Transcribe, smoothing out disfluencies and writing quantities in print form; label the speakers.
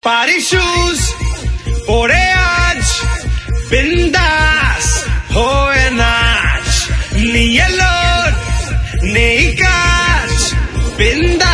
Speaker 1: পারি শুজ পরে আজ বিন্দাস হয়ে নাচ নিয়ে লোড নেই কাজ বিন্দাস